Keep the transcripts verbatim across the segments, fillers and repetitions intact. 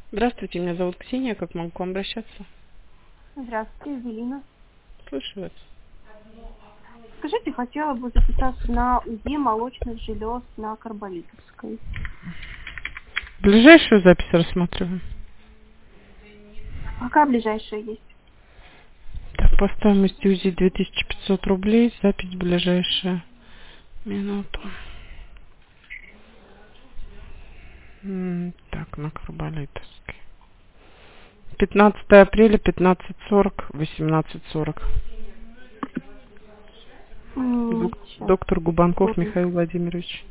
Здравствуйте, меня зовут Ксения. Как могу к вам обращаться? Здравствуйте, Эвелина. Слушаю вас. Скажите, хотела бы записаться на УЗИ молочных желез на Карболитовской. Ближайшую запись рассматриваем. Какая ближайшая есть? Так, по стоимости УЗИ две тысячи пятьсот рублей. Запись ближайшая. Минуту. М, Так, на Карболитовской. пятнадцатое апреля, пятнадцать сорок, восемнадцать сорок. М, Док- Сейчас. Доктор Губанков Михаил Владимирович.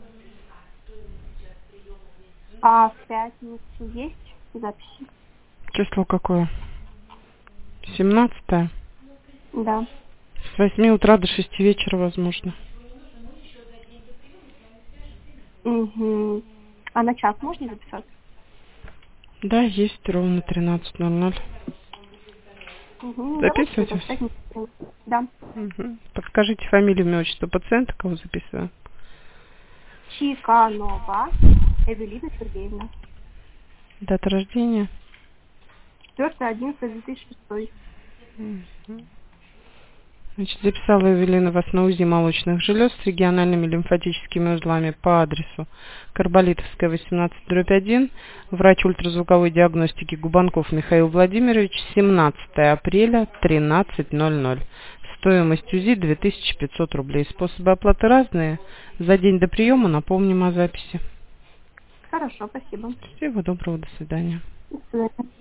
А в пятницу есть записи? Число какое? семнадцатое. Да. С восьми утра до шести вечера возможно. Угу. А на час можно записаться? Да, есть ровно тринадцать ноль ноль. Угу. Давайте тогда в Записывайтесь. пятницу. Да. Мгм. Подскажите фамилию, имя, отчество пациента, кого записываю. Чиканова Эвелина Сергеевна. Дата рождения. четвёртое одиннадцатое две тысячи шестой. Мгм. Значит, записала Эвелина вас на УЗИ молочных желез с региональными лимфатическими узлами по адресу Карболитовская, восемнадцать дробь один. Врач ультразвуковой диагностики Губанков Михаил Владимирович, семнадцатое апреля, тринадцать ноль ноль. Стоимость УЗИ две тысячи пятьсот рублей. Способы оплаты разные. За день до приема напомним о записи. Хорошо, спасибо. Всего доброго, до свидания. До свидания.